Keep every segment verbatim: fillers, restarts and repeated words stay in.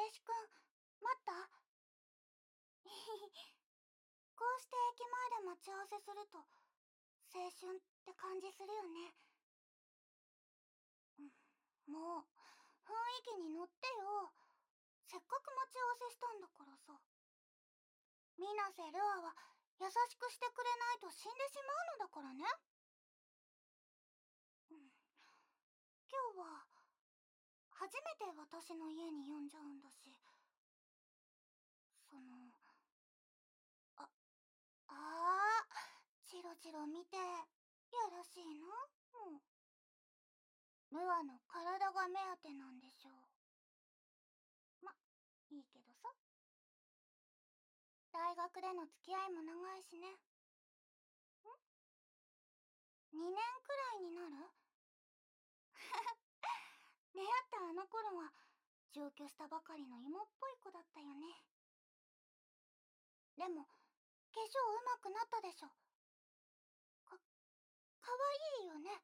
しくん、待った？こうして駅前で待ち合わせすると、青春って感じするよね。うん、もう、雰囲気に乗ってよ。せっかく待ち合わせしたんだからさ。水瀬ルアは優しくしてくれないと死んでしまうのだからね。うん、今日は、初めて私の家に呼んじゃうんだし、その、あ、ああ、チロチロ見て、やらしいな、もう。ルアの体が目当てなんでしょう。ま、いいけどさ。大学での付き合いも長いしね。ん？にねんくらいになる？出会ったあの頃は、上京したばかりの芋っぽい子だったよね。でも、化粧うまくなったでしょ。か、かわいいよね。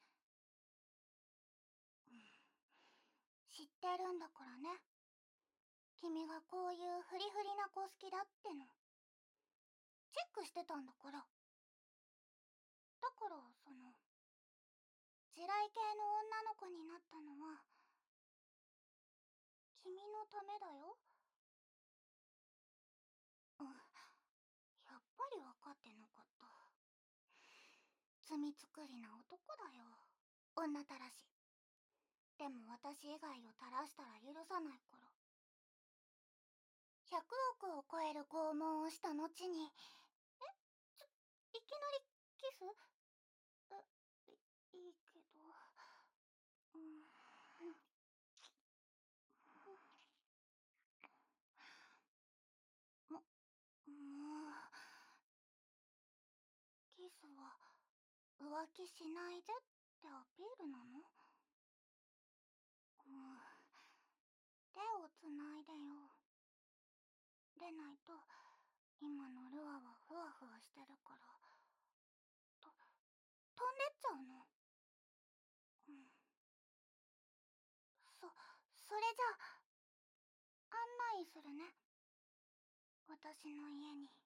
うん、知ってるんだからね。君がこういうフリフリな子好きだっての。チェックしてたんだから。だから、その、地雷系の女の子になったのは、君のためだよ。うん、やっぱり分かってなかった。罪作りな男だよ。女たらし。でも私以外を垂らしたら許さないから。ひゃくおくを超える拷問をした後に、え、ちょ、いきなりキス？え、い、いいけど。うん。も、もう、キスは浮気しないでってアピールなの？うん。手をつないでよ。でないと、今のルアはふわふわしてるから、と、飛んでっちゃうの。うん。そ、それじゃあ、案内するね。私の家に。